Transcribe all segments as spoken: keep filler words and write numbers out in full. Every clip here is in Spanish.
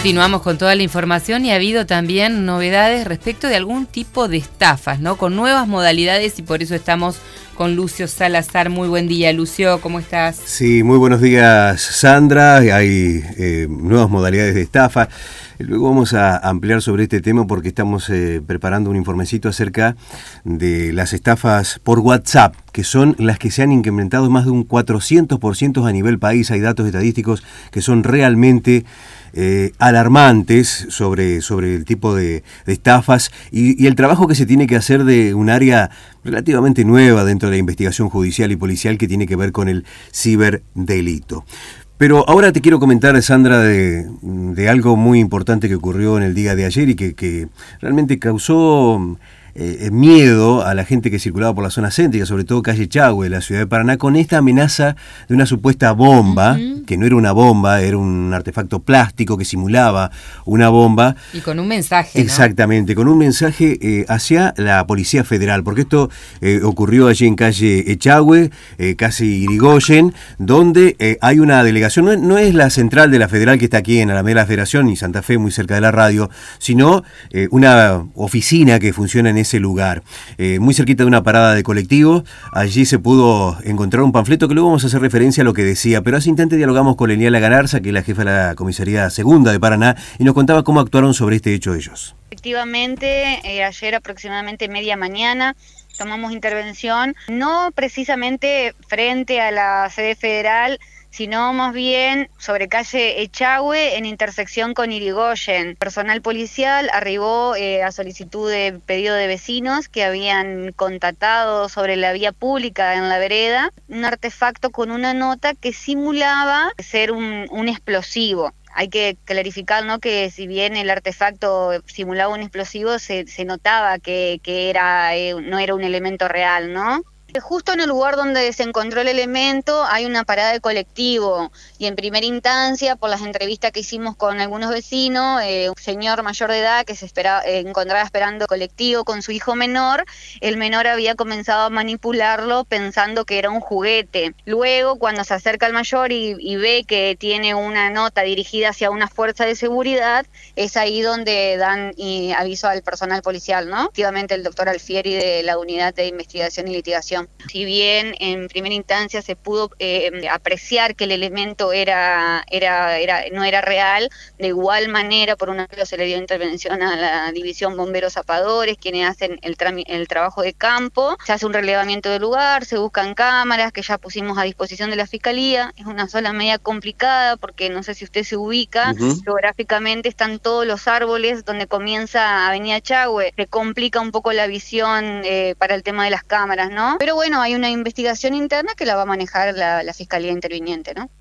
Continuamos con toda la información y ha habido también novedades respecto de algún tipo de estafas, ¿no? Con nuevas modalidades y por eso estamos con Lucio Salazar. Muy buen día, Lucio, ¿cómo estás? Sí, muy buenos días, Sandra. Hay eh, nuevas modalidades de estafa. Luego vamos a ampliar sobre este tema porque estamos eh, preparando un informecito acerca de las estafas por WhatsApp, que son las que se han incrementado más de un cuatrocientos por ciento a nivel país. Hay datos estadísticos que son realmente eh, alarmantes sobre, sobre el tipo de, de estafas y, y el trabajo que se tiene que hacer de un área relativamente nueva dentro de la investigación judicial y policial que tiene que ver con el ciberdelito. Pero ahora te quiero comentar, Sandra, de, de algo muy importante que ocurrió en el día de ayer y que, que realmente causó eh, miedo a la gente que circulaba por la zona céntrica, sobre todo calle Echagüe, la ciudad de Paraná, con esta amenaza de una supuesta bomba, uh-huh. que no era una bomba, era un artefacto plástico que simulaba una bomba. Y con un mensaje, Exactamente, ¿no? con un mensaje eh, hacia la Policía Federal, porque esto eh, ocurrió allí en calle Echagüe, eh, casi Irigoyen, donde eh, hay una delegación, no, no es la central de la Federal que está aquí en Alameda de la Federación y Santa Fe, muy cerca de la radio, sino eh, una oficina que funciona en ese lugar, eh, muy cerquita de una parada de colectivo. Allí se pudo encontrar un panfleto que luego vamos a hacer referencia a lo que decía, pero hace instante dialogamos con Leniala Galarza, que es la jefa de la comisaría segunda de Paraná, y nos contaba cómo actuaron sobre este hecho ellos. Efectivamente, eh, ayer aproximadamente media mañana tomamos intervención, no precisamente frente a la sede federal, sino más bien sobre calle Echagüe en intersección con Irigoyen. Personal policial arribó eh, a solicitud de pedido de vecinos que habían contactado sobre la vía pública en la vereda un artefacto con una nota que simulaba ser un, un explosivo. Hay que clarificar, ¿no?, que si bien el artefacto simulaba un explosivo, se, se notaba que, que era, eh, no era un elemento real, ¿no? Justo en el lugar donde se encontró el elemento hay una parada de colectivo y en primera instancia, por las entrevistas que hicimos con algunos vecinos, eh, un señor mayor de edad que se esperaba, eh, encontraba esperando colectivo con su hijo menor, el menor había comenzado a manipularlo pensando que era un juguete. Luego, cuando se acerca al mayor y, y ve que tiene una nota dirigida hacia una fuerza de seguridad, es ahí donde dan y, aviso al personal policial, ¿no? Efectivamente, el doctor Alfieri de la Unidad de Investigación y Litigación. Si bien en primera instancia se pudo eh, apreciar que el elemento era, era, era, no era real, de igual manera, por un lado se le dio intervención a la División Bomberos Zapadores, quienes hacen el, tram- el trabajo de campo, se hace un relevamiento del lugar, se buscan cámaras que ya pusimos a disposición de la Fiscalía. Es una zona media complicada porque no sé si usted se ubica, uh-huh. geográficamente están todos los árboles donde comienza Avenida Echagüe, se complica un poco la visión eh, para el tema de las cámaras, ¿no? Pero bueno, hay una investigación interna que la va a manejar la, la Fiscalía interviniente, ¿no?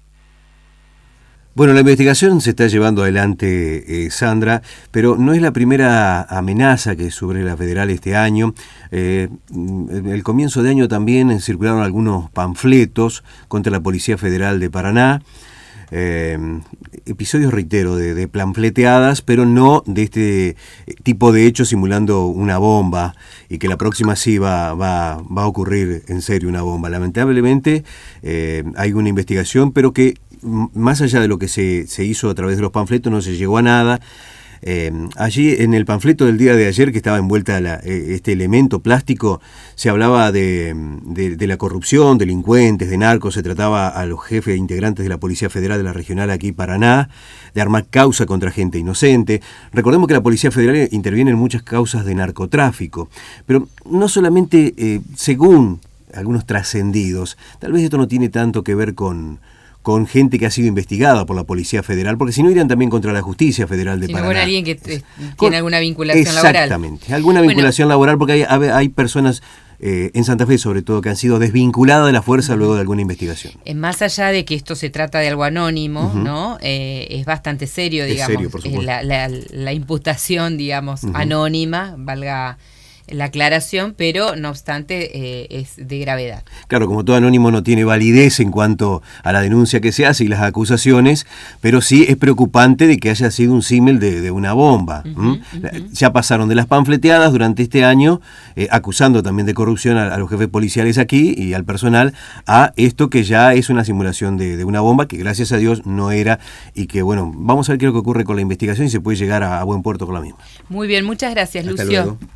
Bueno, la investigación se está llevando adelante, eh, Sandra, pero no es la primera amenaza que sufre la Federal este año. Eh, en el comienzo de año también circularon algunos panfletos contra la Policía Federal de Paraná. Eh, episodios, reitero, de, de panfleteadas, pero no de este tipo de hechos simulando una bomba y que la próxima sí va, va, va a ocurrir en serio una bomba. Lamentablemente eh, hay una investigación, pero que más allá de lo que se, se hizo a través de los panfletos no se llegó a nada. Eh, allí en el panfleto del día de ayer que estaba envuelta la, eh, este elemento plástico, se hablaba de, de, de la corrupción, delincuentes, de narcos, se trataba a los jefes integrantes de la Policía Federal de la Regional aquí Paraná, de armar causa contra gente inocente. Recordemos que la Policía Federal interviene en muchas causas de narcotráfico, pero no solamente eh, según algunos trascendidos, tal vez esto no tiene tanto que ver con... con gente que ha sido investigada por la Policía Federal, porque si no irían también contra la Justicia Federal de si Paraná. Con alguien que eh, tiene con, alguna vinculación exactamente, laboral. Exactamente, alguna vinculación bueno, laboral, porque hay, hay personas eh, en Santa Fe sobre todo que han sido desvinculadas de la fuerza uh-huh. luego de alguna investigación. Eh, más allá de que esto se trata de algo anónimo, uh-huh. ¿no? Eh, es bastante serio, digamos, es serio, por supuesto. Eh, la, la, la imputación, digamos, uh-huh. anónima, valga la aclaración, pero no obstante eh, es de gravedad. Claro, como todo anónimo no tiene validez en cuanto a la denuncia que se hace y las acusaciones, pero sí es preocupante de que haya sido un símil de, de una bomba. Uh-huh, uh-huh. Ya pasaron de las panfleteadas durante este año, eh, acusando también de corrupción a, a los jefes policiales aquí y al personal, a esto que ya es una simulación de, de una bomba, que gracias a Dios no era, y que bueno, vamos a ver qué es lo que ocurre con la investigación y se puede llegar a, a buen puerto con la misma. Muy bien, muchas gracias, Hasta Lucio. luego.